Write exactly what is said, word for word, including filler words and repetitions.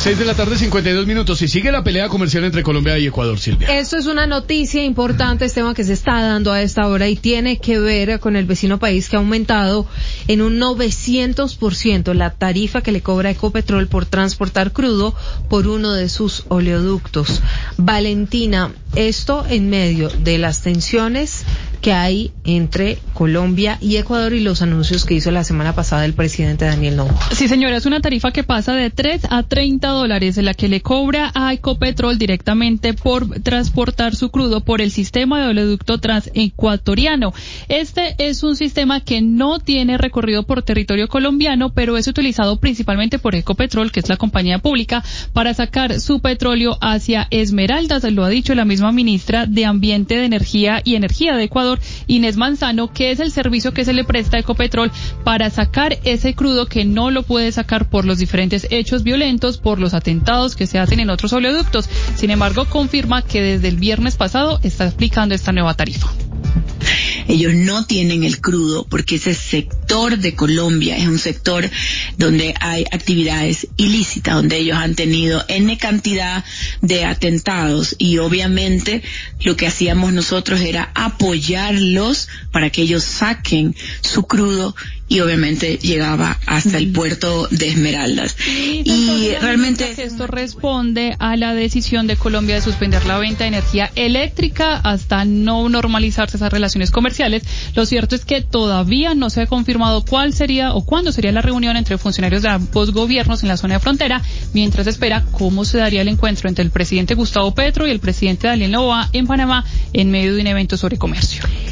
seis de la tarde, cincuenta y dos minutos. Y sigue la pelea comercial entre Colombia y Ecuador, Silvia. Esto es una noticia importante, Esteban, que se está dando a esta hora y tiene que ver con el vecino país que ha aumentado en un novecientos por ciento la tarifa que le cobra Ecopetrol por transportar crudo por uno de sus oleoductos. Valentina, esto en medio de las tensiones que hay entre Colombia y Ecuador y los anuncios que hizo la semana pasada el presidente Daniel Noboa. Sí, señora, es una tarifa que pasa de tres a treinta dólares, la que le cobra a Ecopetrol directamente por transportar su crudo por el sistema de oleoducto transecuatoriano. Este es un sistema que no tiene recorrido por territorio colombiano, pero es utilizado principalmente por Ecopetrol, que es la compañía pública, para sacar su petróleo hacia Esmeraldas. Lo ha dicho la misma ministra de Ambiente, de Energía y Energía de Ecuador, Inés Manzano, que es el servicio que se le presta a Ecopetrol para sacar ese crudo que no lo puede sacar por los diferentes hechos violentos, por los atentados que se hacen en otros oleoductos. Sin embargo, confirma que desde el viernes pasado está aplicando esta nueva tarifa. Ellos no tienen el crudo porque ese sector de Colombia es un sector donde hay actividades ilícitas, donde ellos han tenido N cantidad de atentados y obviamente lo que hacíamos nosotros era apoyarlos para que ellos saquen su crudo y obviamente llegaba hasta el puerto de Esmeraldas. Y, y realmente que esto responde a la decisión de Colombia de suspender la venta de energía eléctrica hasta no normalizarse esas relaciones comerciales. Lo cierto es que todavía no se ha confirmado cuál sería o cuándo sería la reunión entre funcionarios de ambos gobiernos en la zona de frontera, mientras se espera cómo se daría el encuentro entre el presidente Gustavo Petro y el presidente Daniel Noboa en Panamá en medio de un evento sobre comercio.